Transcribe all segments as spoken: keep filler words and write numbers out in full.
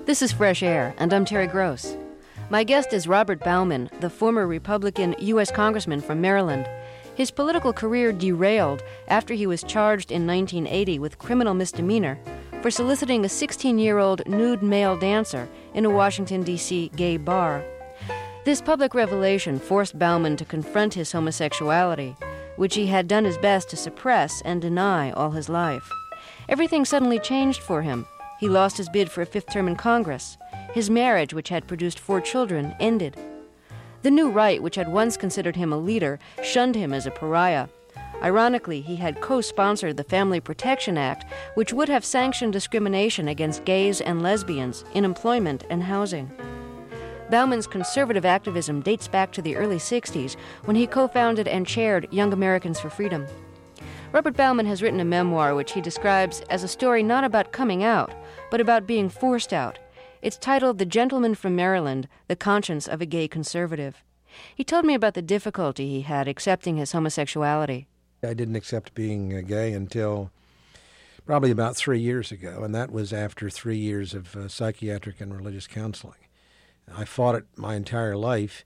This is Fresh Air, and I'm Terry Gross. My guest is Robert Bauman, the former Republican U S Congressman from Maryland. His political career derailed after he was charged in nineteen eighty with criminal misdemeanor for soliciting a sixteen-year-old nude male dancer in a Washington, D C gay bar. This public revelation forced Bauman to confront his homosexuality, which he had done his best to suppress and deny all his life. Everything suddenly changed for him. He lost his bid for a fifth term in Congress. His marriage, which had produced four children, ended. The new right, which had once considered him a leader, shunned him as a pariah. Ironically, he had co-sponsored the Family Protection Act, which would have sanctioned discrimination against gays and lesbians in employment and housing. Bauman's conservative activism dates back to the early sixties, when he co-founded and chaired Young Americans for Freedom. Robert Bauman has written a memoir which he describes as a story not about coming out, but about being forced out. It's titled The Gentleman from Maryland, The Conscience of a Gay Conservative. He told me about the difficulty he had accepting his homosexuality. I didn't accept being gay until probably about three years ago, and that was after three years of uh, psychiatric and religious counseling. I fought it my entire life,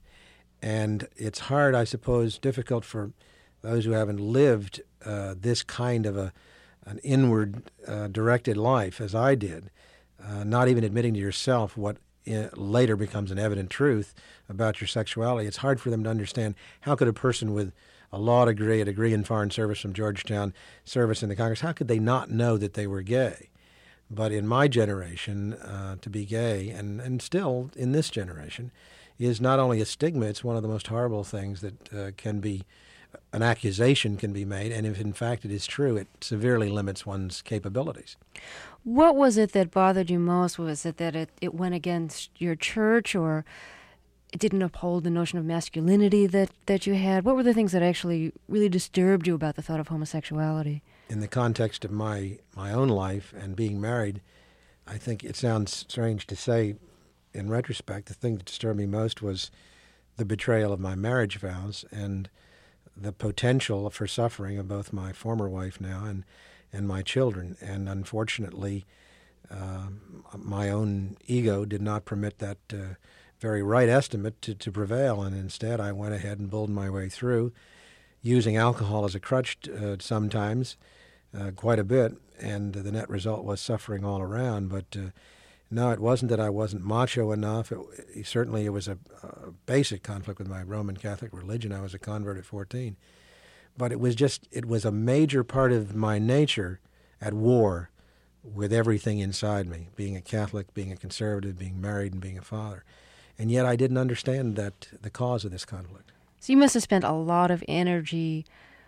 and it's hard, I suppose, difficult for those who haven't lived uh, this kind of a an inward uh, directed life as I did, uh, not even admitting to yourself what in, later becomes an evident truth about your sexuality. It's hard for them to understand how could a person with a law degree, a degree in foreign service from Georgetown, service in the Congress, how could they not know that they were gay? But in my generation, uh, to be gay, and, and still in this generation, is not only a stigma, it's one of the most horrible things that uh, can be, an accusation can be made, and if in fact it is true, it severely limits one's capabilities. What was it that bothered you most? Was it that it, it went against your church, or it didn't uphold the notion of masculinity that, that you had? What were the things that actually really disturbed you about the thought of homosexuality? In the context of my, my own life and being married, I think it sounds strange to say in retrospect, the thing that disturbed me most was the betrayal of my marriage vows and the potential for suffering of both my former wife now and, and my children. And unfortunately, uh, my own ego did not permit that uh, very right estimate to, to prevail, and instead I went ahead and bulled my way through, using alcohol as a crutch uh, sometimes, uh, quite a bit, and the net result was suffering all around. But uh, no, it wasn't that I wasn't macho enough. It, it, certainly it was a, a basic conflict with my Roman Catholic religion. I was a convert at fourteen. But it was just, it was a major part of my nature at war with everything inside me, being a Catholic, being a conservative, being married, and being a father. And yet I didn't understand that the cause of this conflict. So you must have spent a lot of energy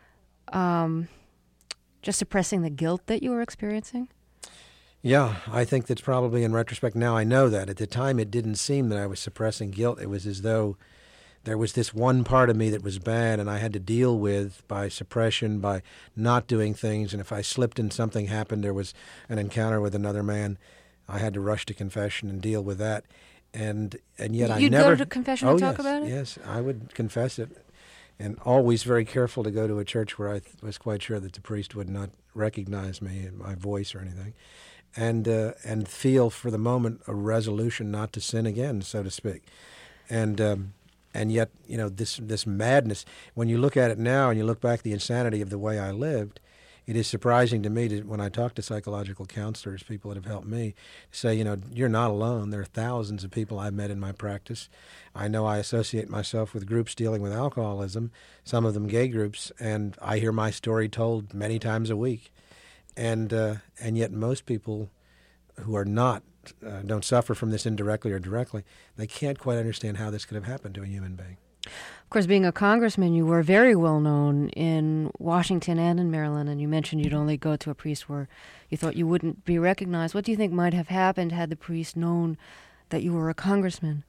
um, just suppressing the guilt that you were experiencing? Yeah, I think that's probably in retrospect. Now I know that. At the time, it didn't seem that I was suppressing guilt. It was as though there was this one part of me that was bad and I had to deal with by suppression, by not doing things. And if I slipped and something happened, there was an encounter with another man, I had to rush to confession and deal with that. And and yet You'd I never... You'd go to confession oh, and talk yes, about it? Yes, I would confess it. And always very careful to go to a church where I th- was quite sure that the priest would not recognize me, my voice or anything. And uh, and feel for the moment a resolution not to sin again, so to speak. And um, and yet, you know, this this madness, when you look at it now and you look back at the insanity of the way I lived, it is surprising to me to, when I talk to psychological counselors, people that have helped me, say, you know, you're not alone. There are thousands of people I've met in my practice. I know I associate myself with groups dealing with alcoholism, some of them gay groups, and I hear my story told many times a week. And uh, and yet most people who are not, uh, don't suffer from this indirectly or directly, they can't quite understand how this could have happened to a human being. Of course, being a congressman, you were very well known in Washington and in Maryland, and you mentioned you'd only go to a priest where you thought you wouldn't be recognized. What do you think might have happened had the priest known that you were a congressman?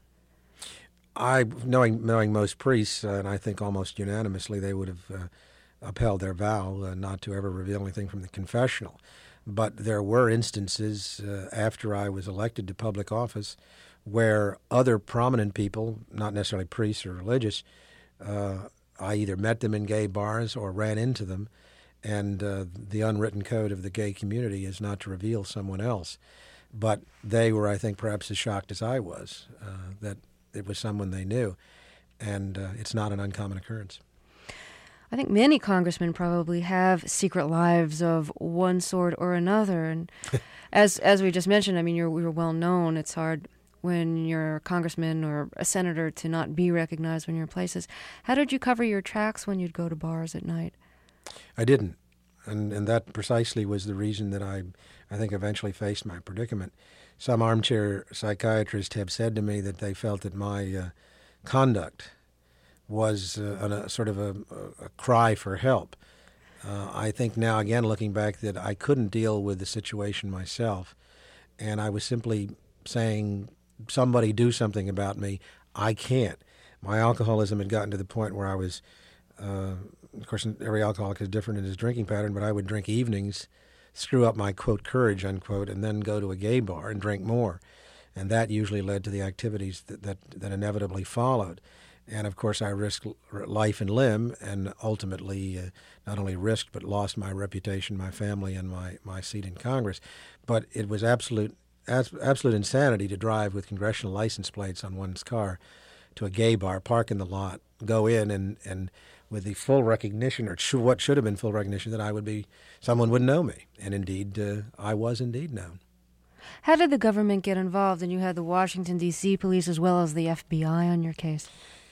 I, knowing knowing most priests, uh, and I think almost unanimously, they would have uh, upheld their vow uh, not to ever reveal anything from the confessional. But there were instances uh, after I was elected to public office where other prominent people, not necessarily priests or religious, uh, I either met them in gay bars or ran into them, and uh, the unwritten code of the gay community is not to reveal someone else. but they were, I think, perhaps as shocked as I was uh, that it was someone they knew, and uh, it's not an uncommon occurrence. I think many congressmen probably have secret lives of one sort or another, and as as we just mentioned, I mean, you're you're well known. It's hard when you're a congressman or a senator to not be recognized when you're in places. How did you cover your tracks when you'd go to bars at night? I didn't, and and that precisely was the reason that I, I think, eventually faced my predicament. Some armchair psychiatrists have said to me that they felt that my uh, conduct was uh, a, a sort of a, a cry for help. Uh, I think now, again, looking back, that I couldn't deal with the situation myself, and I was simply saying, somebody do something about me. I can't. My alcoholism had gotten to the point where I was, uh, of course, every alcoholic is different in his drinking pattern, but I would drink evenings, screw up my, quote, courage, unquote, and then go to a gay bar and drink more. And that usually led to the activities that, that, that inevitably followed. And, of course, I risked life and limb and ultimately uh, not only risked but lost my reputation, my family, and my, my seat in Congress. But it was absolute absolute insanity to drive with congressional license plates on one's car to a gay bar, park in the lot, go in, and, and with the full recognition, or sh- what should have been full recognition, that I would be, someone would know me. And indeed, uh, I was indeed known. How did the government get involved? And you had the Washington, D C police as well as the F B I on your case.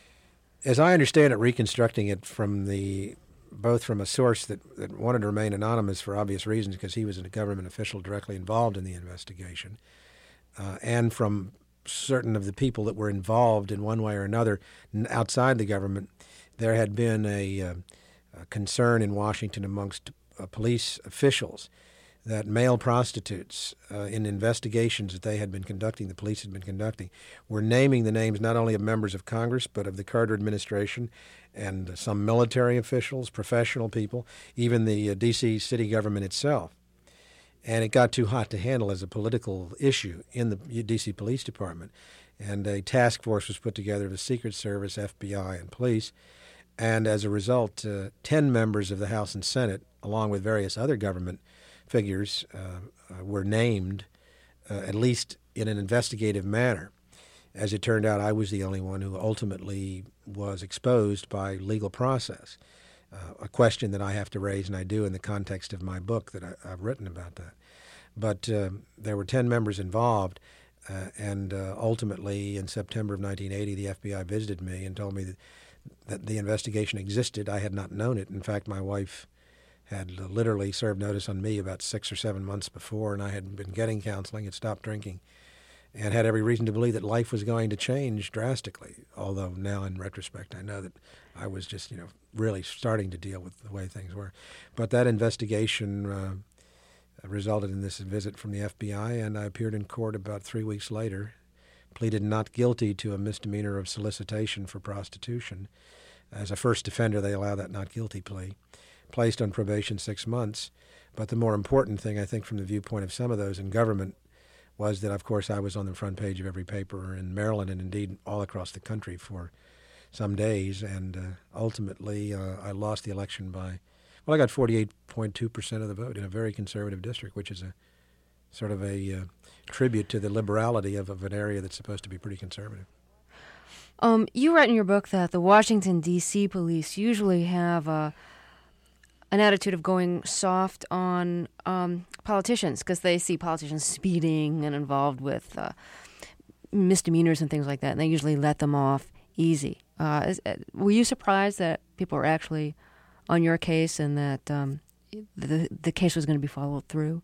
As I understand it, reconstructing it from the both from a source that, that wanted to remain anonymous for obvious reasons because he was a government official directly involved in the investigation, uh, and from certain of the people that were involved in one way or another outside the government, there had been a, uh, a concern in Washington amongst uh, police officials that male prostitutes, uh, in investigations that they had been conducting, the police had been conducting, were naming the names not only of members of Congress, but of the Carter administration and uh, some military officials, professional people, even the uh, D C city government itself. And it got too hot to handle as a political issue in the D C Police Department. And a task force was put together of the Secret Service, F B I, and police. And as a result, uh, ten members of the House and Senate, along with various other government figures, uh, uh, were named, uh, at least in an investigative manner. As it turned out, I was the only one who ultimately was exposed by legal process, uh, a question that I have to raise, and I do in the context of my book that I, I've written about that. But uh, there were ten members involved, uh, and uh, ultimately in September of nineteen eighty, the F B I visited me and told me that, that the investigation existed. I had not known it. In fact, my wife had literally served notice on me about six or seven months before, and I had been getting counseling, had stopped drinking, and had every reason to believe that life was going to change drastically, although now in retrospect I know that I was just, you know, really starting to deal with the way things were. But that investigation uh, resulted in this visit from the F B I, and I appeared in court about three weeks later, pleaded not guilty to a misdemeanor of solicitation for prostitution. As a first offender, they allow that not guilty plea. Placed on probation six months. But the more important thing, I think, from the viewpoint of some of those in government was that, of course, I was on the front page of every paper in Maryland and indeed all across the country for some days. And uh, ultimately, uh, I lost the election by, well, I got forty-eight point two percent of the vote in a very conservative district, which is a sort of a uh, tribute to the liberality of, of an area that's supposed to be pretty conservative. Um, you write in your book that the Washington, D C police usually have a an attitude of going soft on um, politicians because they see politicians speeding and involved with uh, misdemeanors and things like that, and they usually let them off easy. Uh, is, uh, were you surprised that people were actually on your case and that um, the the case was going to be followed through?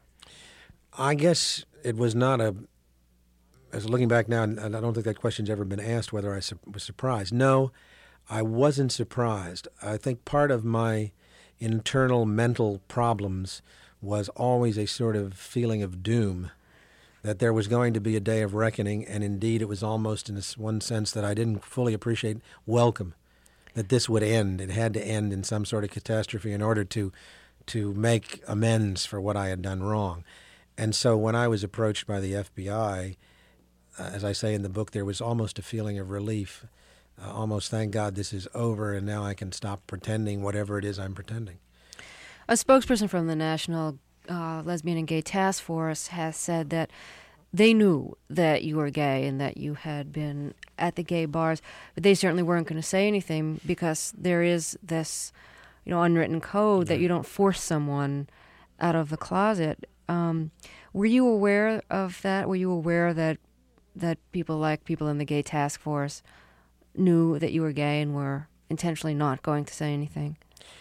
I guess it was not a, as looking back now, and I don't think that question's ever been asked whether I su- was surprised. No, I wasn't surprised. I think part of my internal mental problems was always a sort of feeling of doom, that there was going to be a day of reckoning, and indeed it was almost in this one sense that I didn't fully appreciate welcome, that this would end. It had to end in some sort of catastrophe in order to to make amends for what I had done wrong. And so when I was approached by the F B I, uh, as I say in the book, there was almost a feeling of relief. Uh, almost, thank God this is over, and now I can stop pretending whatever it is I'm pretending. A spokesperson from the National uh, Lesbian and Gay Task Force has said that they knew that you were gay and that you had been at the gay bars, but they certainly weren't going to say anything because there is this, you know, unwritten code that you don't force someone out of the closet. Um, were you aware of that? Were you aware that that people like people in the Gay Task Force knew that you were gay and were intentionally not going to say anything?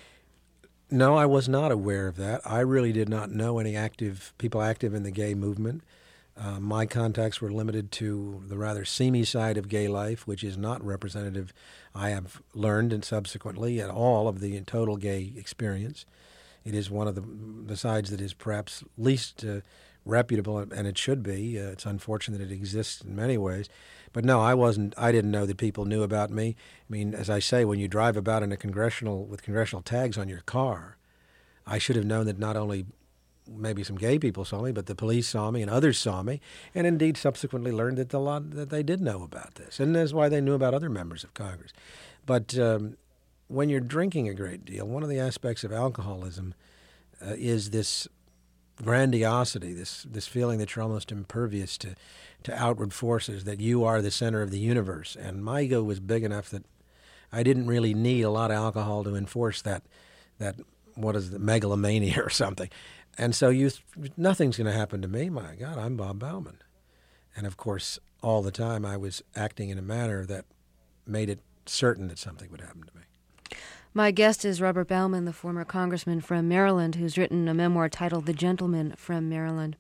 No, I was not aware of that. I really did not know any active people active in the gay movement. Uh, my contacts were limited to the rather seamy side of gay life, which is not representative, I have learned and subsequently, at all of the total gay experience. It is one of the, the sides that is perhaps least uh, reputable, and it should be. Uh, it's unfortunate that it exists in many ways. But no, I wasn't. I didn't know that people knew about me. I mean, as I say, when you drive about in a congressional with congressional tags on your car, I should have known that not only maybe some gay people saw me, but the police saw me and others saw me, and indeed subsequently learned that a lot that they did know about this, and that's why they knew about other members of Congress. But um, when you're drinking a great deal, one of the aspects of alcoholism uh, is this grandiosity, this this feeling that you're almost impervious to, to outward forces, that you are the center of the universe. And my ego was big enough that I didn't really need a lot of alcohol to enforce that, that what is the megalomania or something. And so you, nothing's going to happen to me. My God, I'm Bob Bauman. And of course, all the time I was acting in a manner that made it certain that something would happen to me. My guest is Robert Bauman, the former congressman from Maryland, who's written a memoir titled The Gentleman from Maryland.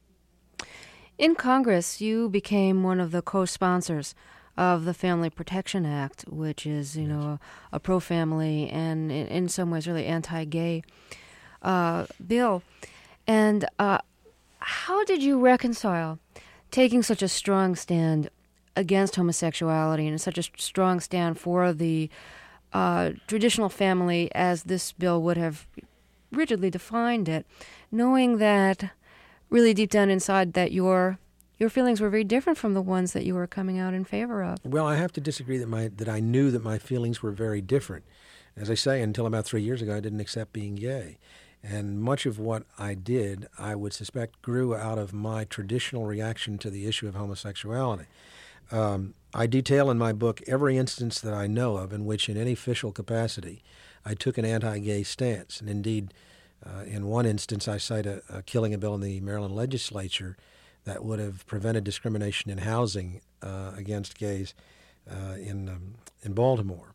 In Congress, you became one of the co-sponsors of the Family Protection Act, which is, you yes. know, a, a pro-family and in, in some ways really anti-gay uh, bill. And uh, how did you reconcile taking such a strong stand against homosexuality and such a strong stand for the uh, traditional family as this bill would have rigidly defined it, knowing that really deep down inside that your your feelings were very different from the ones that you were coming out in favor of? Well, I have to disagree that my that I knew that my feelings were very different. As I say, until about three years ago, I didn't accept being gay. And much of what I did, I would suspect, grew out of my traditional reaction to the issue of homosexuality. Um, I detail in my book every instance that I know of in which, in any official capacity, I took an anti-gay stance. And indeed, uh, in one instance, I cite a, a killing a bill in the Maryland legislature that would have prevented discrimination in housing uh, against gays uh, in um, in Baltimore.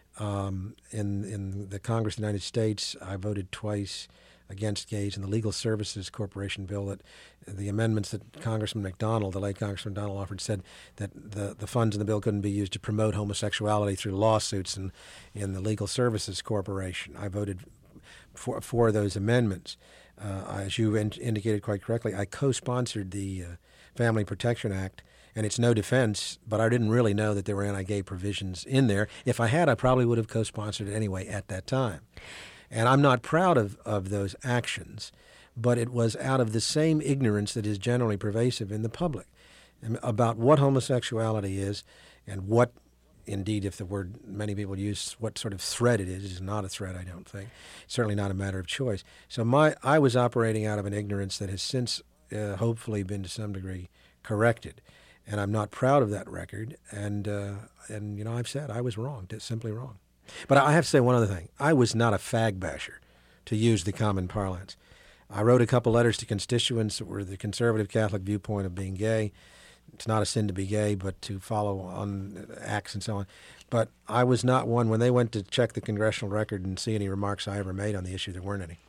Um, in in the Congress of the United States, I voted twice against gays in the Legal Services Corporation bill. That the amendments that Congressman McDonald, the late Congressman McDonald, offered said that the, the funds in the bill couldn't be used to promote homosexuality through lawsuits in, in the Legal Services Corporation. I voted for, for those amendments. Uh, as you in, indicated quite correctly, I co-sponsored the uh, Family Protection Act. And it's no defense, but I didn't really know that there were anti-gay provisions in there. If I had, I probably would have co-sponsored it anyway at that time. And I'm not proud of, of those actions, but it was out of the same ignorance that is generally pervasive in the public about what homosexuality is and what, indeed, if the word many people use, what sort of threat it is. It is not a threat, I don't think. Certainly not a matter of choice. So my I was operating out of an ignorance that has since uh, hopefully been to some degree corrected. And I'm not proud of that record. And, uh, and you know, I've said I was wrong, just simply wrong. But I have to say one other thing. I was not a fag basher, to use the common parlance. I wrote a couple letters to constituents that were the conservative Catholic viewpoint of being gay. It's not a sin to be gay, but to follow on acts and so on. But I was not one, when they went to check the congressional record and see any remarks I ever made on the issue, there weren't any.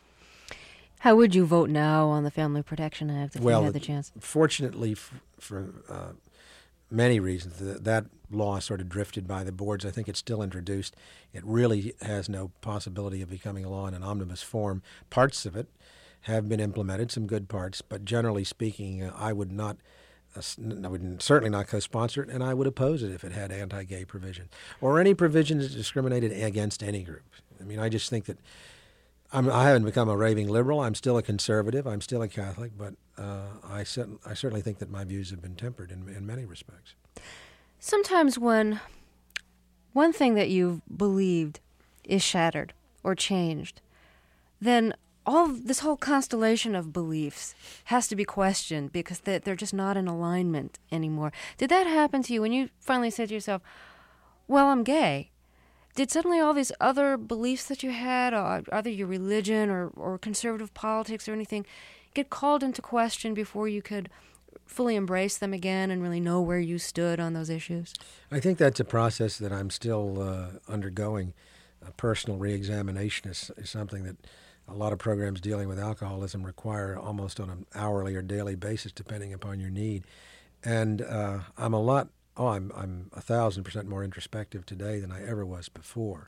How would you vote now on the Family Protection Act if well, you had the chance? Fortunately, f- for uh, many reasons, that, that law sort of drifted by the boards. I think it's still introduced. It really has no possibility of becoming a law in an omnibus form. Parts of it have been implemented, some good parts, but generally speaking, uh, I would not, uh, I would certainly not co-sponsor it, and I would oppose it if it had anti-gay provisions or any provisions that discriminated against any group. I mean, I just think that I'm, I haven't become a raving liberal. I'm still a conservative. I'm still a Catholic, but uh, I, set, I certainly think that my views have been tempered in, in many respects. Sometimes when one thing that you've believed is shattered or changed, then all this whole constellation of beliefs has to be questioned because they, they're just not in alignment anymore. Did that happen to you when you finally said to yourself, well, I'm gay? Did suddenly all these other beliefs that you had, or either your religion or, or conservative politics or anything, get called into question before you could fully embrace them again and really know where you stood on those issues? I think that's a process that I'm still uh, undergoing. A personal reexamination is, is something that a lot of programs dealing with alcoholism require almost on an hourly or daily basis, depending upon your need. And uh, I'm a lot, oh, I'm I'm a thousand percent more introspective today than I ever was before.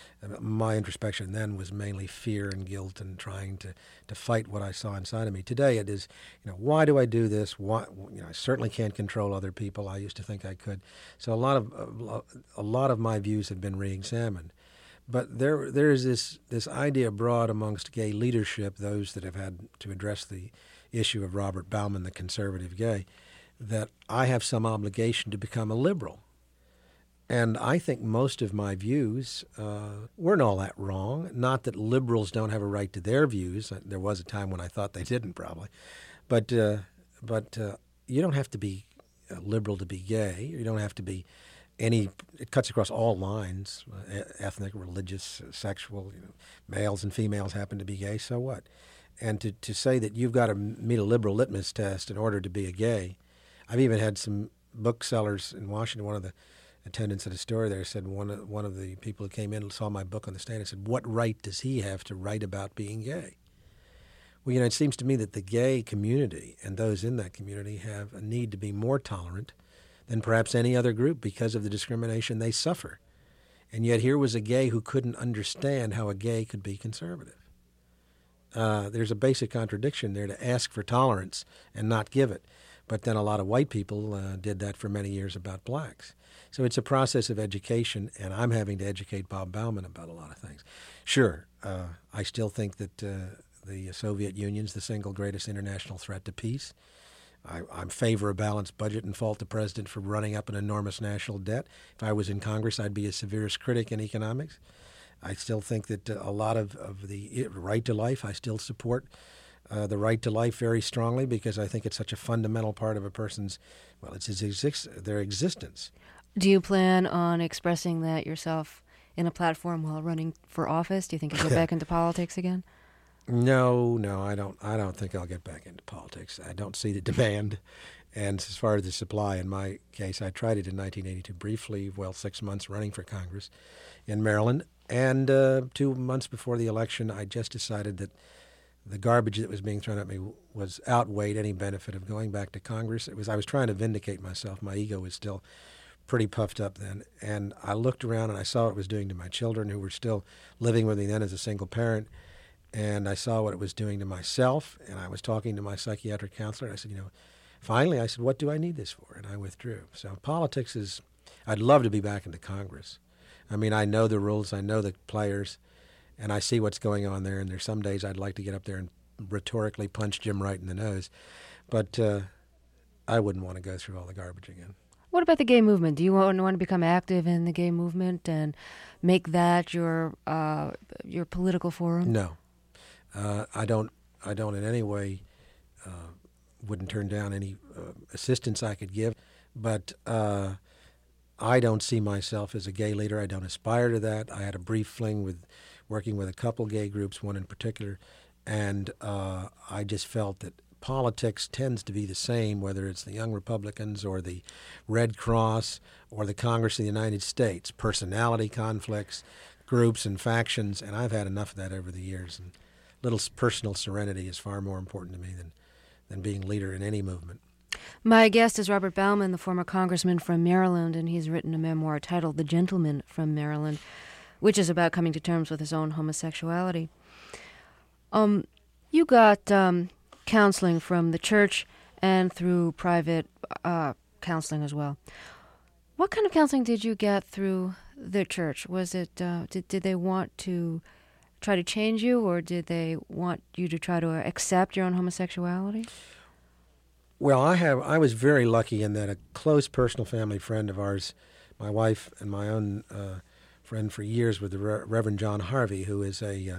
My introspection then was mainly fear and guilt and trying to, to fight what I saw inside of me. Today it is, you know, why do I do this? Why, you know, I certainly can't control other people. I used to think I could. So a lot of a lot of my views have been reexamined. But there there is this, this idea abroad amongst gay leadership, those that have had to address the issue of Robert Bauman, the conservative gay, that I have some obligation to become a liberal. And I think most of my views uh, weren't all that wrong. Not that liberals don't have a right to their views. There was a time when I thought they didn't, probably. But uh, but uh, you don't have to be a liberal to be gay. You don't have to be any. It cuts across all lines: uh, ethnic, religious, uh, sexual. You know, males and females happen to be gay. So what? And to to say that you've got to meet a liberal litmus test in order to be a gay. I've even had some booksellers in Washington. One of the attendants at a store there said, one of, one of the people who came in and saw my book on the stand and said, what right does he have to write about being gay? Well, you know, it seems to me that the gay community and those in that community have a need to be more tolerant than perhaps any other group because of the discrimination they suffer. And yet here was a gay who couldn't understand how a gay could be conservative. Uh, there's a basic contradiction there to ask for tolerance and not give it. But then a lot of white people uh, did that for many years about blacks. So it's a process of education, and I'm having to educate Bob Bauman about a lot of things. Sure, uh, I still think that uh, the Soviet Union's the single greatest international threat to peace. I, I'm favor a balanced budget and fault the president for running up an enormous national debt. If I was in Congress, I'd be a severest critic in economics. I still think that uh, a lot of, of the right to life, I still support Uh, the right to life very strongly because I think it's such a fundamental part of a person's, well, it's his exist- their existence. Do you plan on expressing that yourself in a platform while running for office? Do you think you'll go back into politics again? No, no, I don't. I don't think I'll get back into politics. I don't see the demand, and as far as the supply, in my case, I tried it in nineteen eighty-two briefly, well, six months running for Congress in Maryland, and uh, two months before the election, I just decided that the garbage that was being thrown at me was outweighed any benefit of going back to Congress. It was I was trying to vindicate myself. My ego was still pretty puffed up then. And I looked around and I saw what it was doing to my children who were still living with me then as a single parent. And I saw what it was doing to myself. And I was talking to my psychiatric counselor. And I said, you know, finally, I said, what do I need this for? And I withdrew. So politics is, I'd love to be back into Congress. I mean, I know the rules. I know the players. And I see what's going on there, and there's some days I'd like to get up there and rhetorically punch Jim right in the nose. But uh, I wouldn't want to go through all the garbage again. What about the gay movement? Do you want, want to become active in the gay movement and make that your uh, your political forum? No. Uh, I don't I don't in any way, uh, wouldn't turn down any uh, assistance I could give. But uh, I don't see myself as a gay leader. I don't aspire to that. I had a brief fling with working with a couple gay groups, one in particular, and uh, I just felt that politics tends to be the same, whether it's the Young Republicans or the Red Cross or the Congress of the United States, personality conflicts, groups and factions, and I've had enough of that over the years. And little personal serenity is far more important to me than, than being leader in any movement. My guest is Robert Bauman, the former congressman from Maryland, and he's written a memoir titled The Gentleman from Maryland, which is about coming to terms with his own homosexuality. Um, you got um, counseling from the church and through private uh, counseling as well. What kind of counseling did you get through the church? Was it uh, did did they want to try to change you, or did they want you to try to accept your own homosexuality? Well, I have. I was very lucky in that a close personal family friend of ours, my wife and my own uh, friend for years, with the Re- Reverend John Harvey, who is a uh,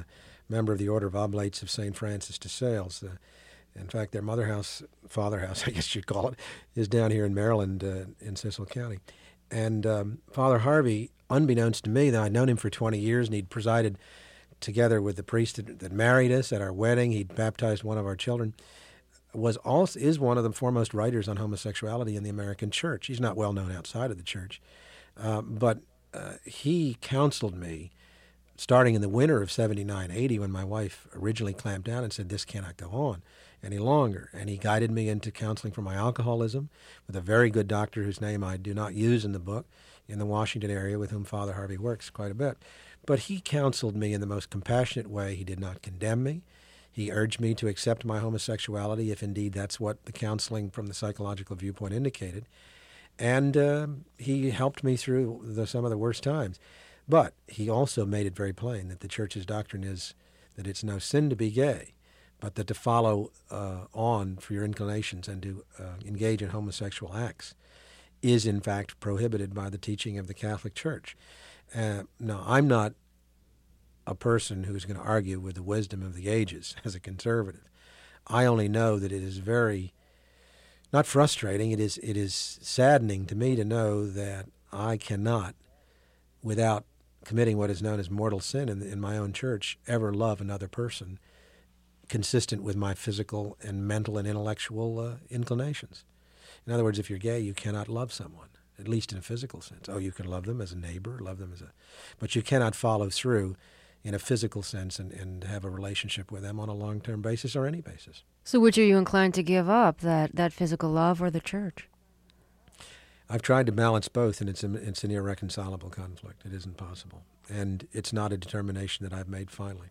member of the Order of Oblates of Saint Francis de Sales. Uh, in fact, their mother house, father house, I guess you'd call it, is down here in Maryland, uh, in Cecil County. And um, Father Harvey, unbeknownst to me, that I'd known him for twenty years, and he'd presided together with the priest that, that married us at our wedding. He'd baptized one of our children. Was also is one of the foremost writers on homosexuality in the American church. He's not well known outside of the church, uh, but uh, he counseled me starting in the winter of seventy-nine eighty, when my wife originally clamped down and said, this cannot go on any longer. And he guided me into counseling for my alcoholism with a very good doctor whose name I do not use in the book, in the Washington area, with whom Father Harvey works quite a bit. But he counseled me in the most compassionate way. He did not condemn me. He urged me to accept my homosexuality if indeed that's what the counseling from the psychological viewpoint indicated. And uh, he helped me through the, some of the worst times. But he also made it very plain that the church's doctrine is that it's no sin to be gay, but that to follow uh, on for your inclinations and to uh, engage in homosexual acts is in fact prohibited by the teaching of the Catholic Church. Uh, now, I'm not a person who's going to argue with the wisdom of the ages as a conservative. I only know that it is very, not frustrating, it is it is saddening to me to know that I cannot, without committing what is known as mortal sin in, in my own church, ever love another person consistent with my physical and mental and intellectual uh, inclinations. In other words, if you're gay, you cannot love someone, at least in a physical sense. Oh, you can love them as a neighbor, love them as a... But you cannot follow through in a physical sense and, and have a relationship with them on a long-term basis or any basis. So which are you inclined to give up, that, that physical love or the church? I've tried to balance both, and it's, a, it's an irreconcilable conflict. It isn't possible. And it's not a determination that I've made finally.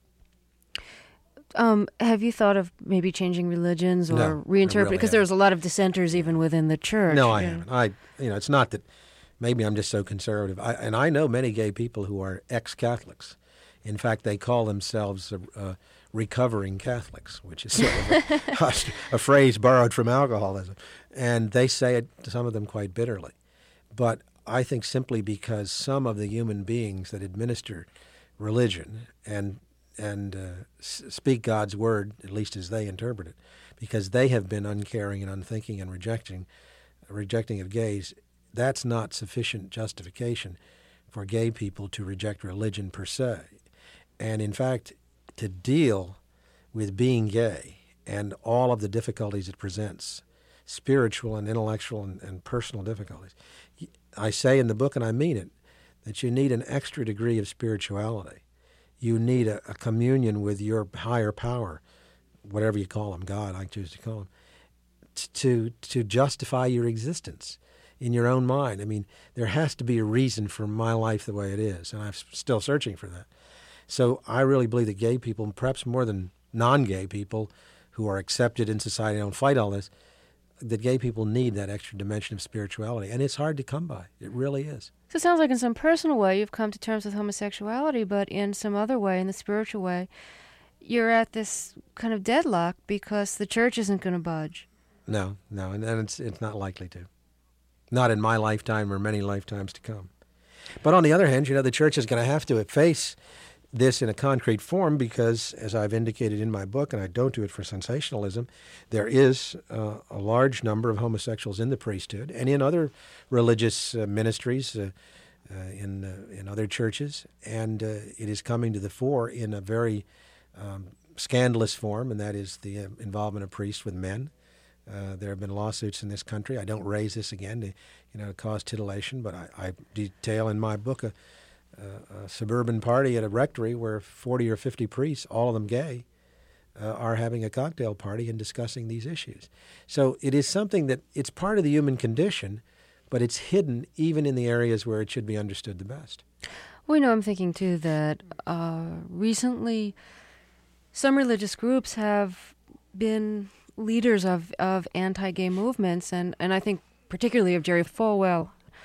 Um, have you thought of maybe changing religions or no, reinterpreting? Really because there's a lot of dissenters even within the church. No, I yeah. haven't. I, you know, it's not that maybe I'm just so conservative. I, and I know many gay people who are ex-Catholics. In fact, they call themselves uh, uh, recovering Catholics, which is sort of a, a phrase borrowed from alcoholism. And they say it, some of them, quite bitterly. But I think simply because some of the human beings that administer religion and and uh, s- speak God's word, at least as they interpret it, because they have been uncaring and unthinking and rejecting, rejecting of gays, that's not sufficient justification for gay people to reject religion per se. And in fact, to deal with being gay and all of the difficulties it presents, spiritual and intellectual and, and personal difficulties, I say in the book, and I mean it, that you need an extra degree of spirituality. You need a, a communion with your higher power, whatever you call him, God, I choose to call him, t- to to justify your existence in your own mind. I mean, there has to be a reason for my life the way it is, and I'm still searching for that. So I really believe that gay people, perhaps more than non-gay people who are accepted in society and don't fight all this, that gay people need that extra dimension of spirituality, and it's hard to come by. It really is. So it sounds like in some personal way you've come to terms with homosexuality, but in some other way, in the spiritual way, you're at this kind of deadlock because the church isn't going to budge. No, no, and, and it's it's not likely to. Not in my lifetime or many lifetimes to come. But on the other hand, you know, the church is going to have to face this in a concrete form because, as I've indicated in my book, and I don't do it for sensationalism, there is uh, a large number of homosexuals in the priesthood and in other religious uh, ministries uh, uh, in uh, in other churches, and uh, it is coming to the fore in a very um, scandalous form, and that is the uh, involvement of priests with men. Uh, there have been lawsuits in this country. I don't raise this again to, you know, cause titillation, but I, I detail in my book a Uh, a suburban party at a rectory where forty or fifty priests, all of them gay, uh, are having a cocktail party and discussing these issues. So it is something that it's part of the human condition, but it's hidden even in the areas where it should be understood the best. Well, you know, I'm thinking, too, that uh, recently some religious groups have been leaders of, of anti-gay movements, and, and I think particularly of Jerry Falwell,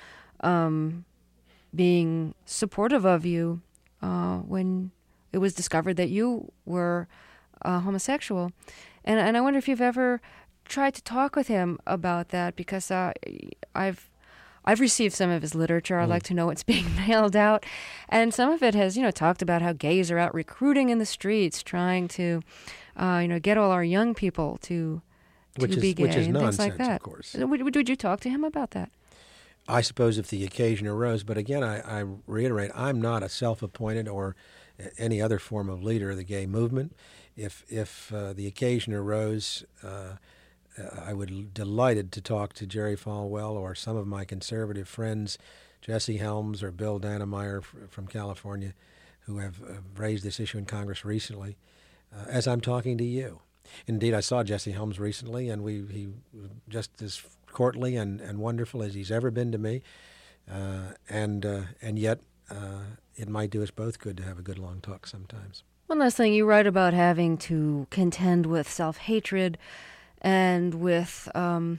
um, being supportive of you uh, when it was discovered that you were uh, homosexual. And and I wonder if you've ever tried to talk with him about that, because uh, I've I've received some of his literature. I'd Mm. like to know what's being mailed out. And some of it has, you know, talked about how gays are out recruiting in the streets, trying to, uh, you know, get all our young people to, to Which is, be gay which is and things nonsense, like that. of course. Would, would, would you talk to him about that? I suppose if the occasion arose, but again, I, I reiterate, I'm not a self-appointed or any other form of leader of the gay movement. If if uh, the occasion arose, uh, I would be delighted to talk to Jerry Falwell or some of my conservative friends, Jesse Helms or Bill Dannemeyer from California, who have uh, raised this issue in Congress recently, uh, as I'm talking to you. Indeed, I saw Jesse Helms recently, and we he was just as courtly and, and wonderful as he's ever been to me, uh, and uh, and yet uh, it might do us both good to have a good long talk sometimes. One last thing, you write about having to contend with self-hatred and with um,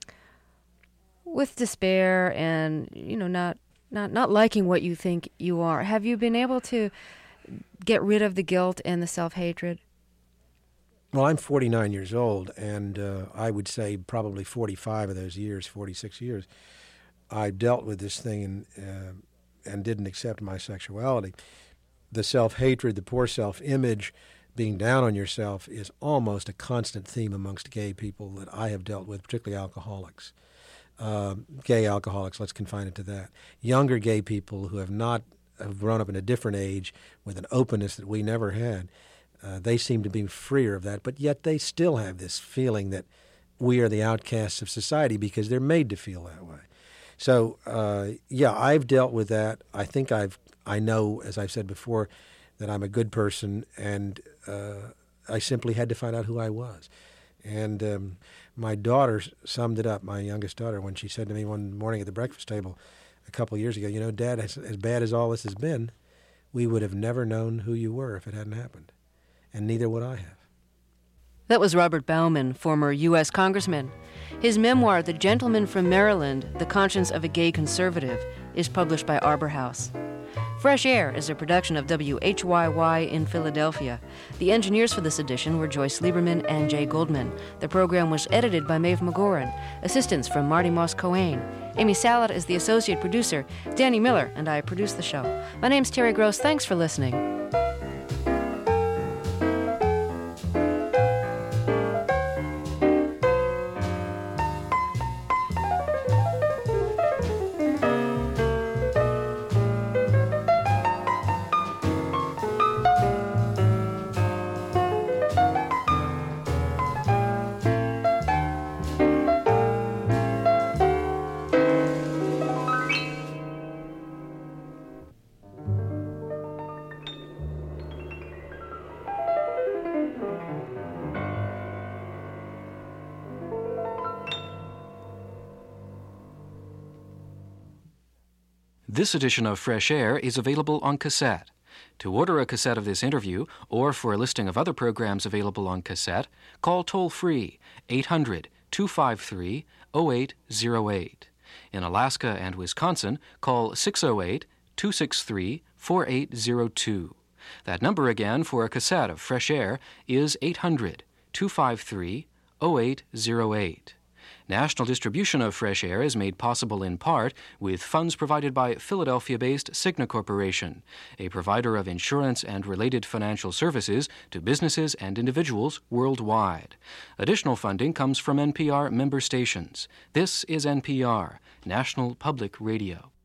with despair and, you know, not, not, not liking what you think you are. Have you been able to get rid of the guilt and the self-hatred? Well, I'm forty-nine years old, and uh, I would say probably forty-five of those years, forty-six years, I dealt with this thing and, uh, and didn't accept my sexuality. The self-hatred, the poor self-image, being down on yourself is almost a constant theme amongst gay people that I have dealt with, particularly alcoholics. Uh, gay alcoholics, let's confine it to that. Younger gay people who have not have grown up in a different age with an openness that we never had, uh, they seem to be freer of that, but yet they still have this feeling that we are the outcasts of society because they're made to feel that way. So, uh, yeah, I've dealt with that. I think I've I know, as I've said before, that I'm a good person, and uh, I simply had to find out who I was. And um, my daughter summed it up, my youngest daughter, when she said to me one morning at the breakfast table a couple of years ago, you know, Dad, as, as bad as all this has been, we would have never known who you were if it hadn't happened, and neither would I have. That was Robert Bauman, former U S congressman. His memoir, The Gentleman from Maryland, The Conscience of a Gay Conservative, is published by Arbor House. Fresh Air is a production of W H Y Y in Philadelphia. The engineers for this edition were Joyce Lieberman and Jay Goldman. The program was edited by Maeve McGoran. Assistance from Marty Moss-Coane. Amy Salad is the associate producer. Danny Miller and I produce the show. My name's Terry Gross. Thanks for listening. This edition of Fresh Air is available on cassette. To order a cassette of this interview, or for a listing of other programs available on cassette, call toll-free eight hundred, two five three, oh eight oh eight. In Alaska and Wisconsin, call six oh eight, two six three, four eight oh two. That number again for a cassette of Fresh Air is eight hundred, two five three, oh eight oh eight. National distribution of Fresh Air is made possible in part with funds provided by Philadelphia-based Cigna Corporation, a provider of insurance and related financial services to businesses and individuals worldwide. Additional funding comes from N P R member stations. This is N P R, National Public Radio.